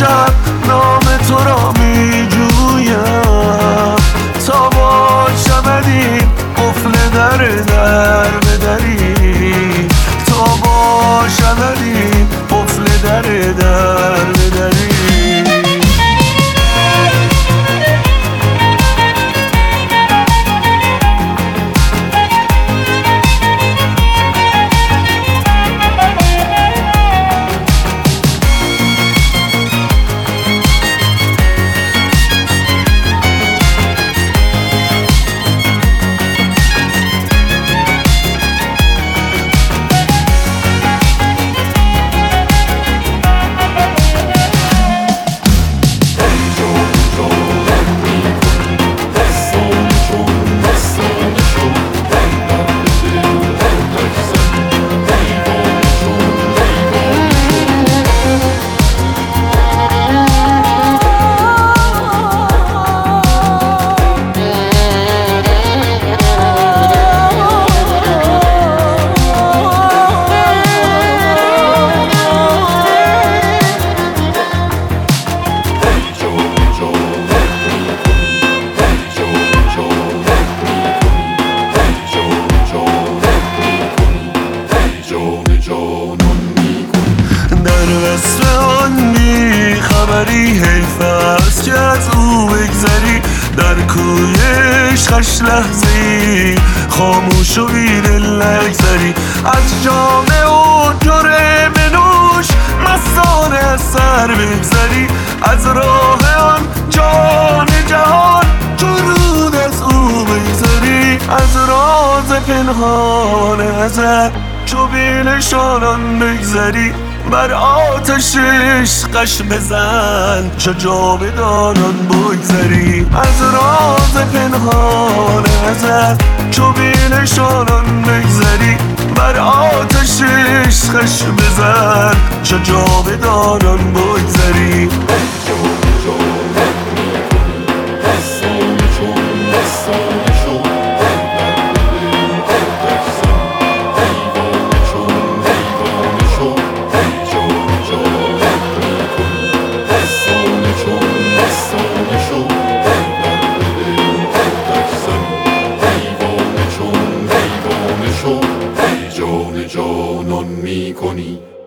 شب نام تو را می جویم، تا باشم این قفل در به دری، تا باشم این قفل در به دری. در وصف آن بی خبری حیف است که از او بگذری، در کوی عشقش لحظه‌ای خاموش و بی‌دل نگذری، از جام او جرعه بنوش مستانه از سر بگذری، از راه آن جان جهان چو رود از او بگذری، از راز پنهان ازل چو بی نشانان بگذری، بر آتش عشقش بزن چو جاودانان بگذری، از راز پنهان ازل چو بی نشانان بگذری، بر آتش عشقش بزن چو جاودانان بگذری. جانان می‌کنی